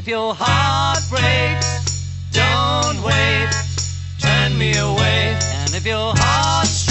if your heart breaks, don't wait, turn me away. And if your heart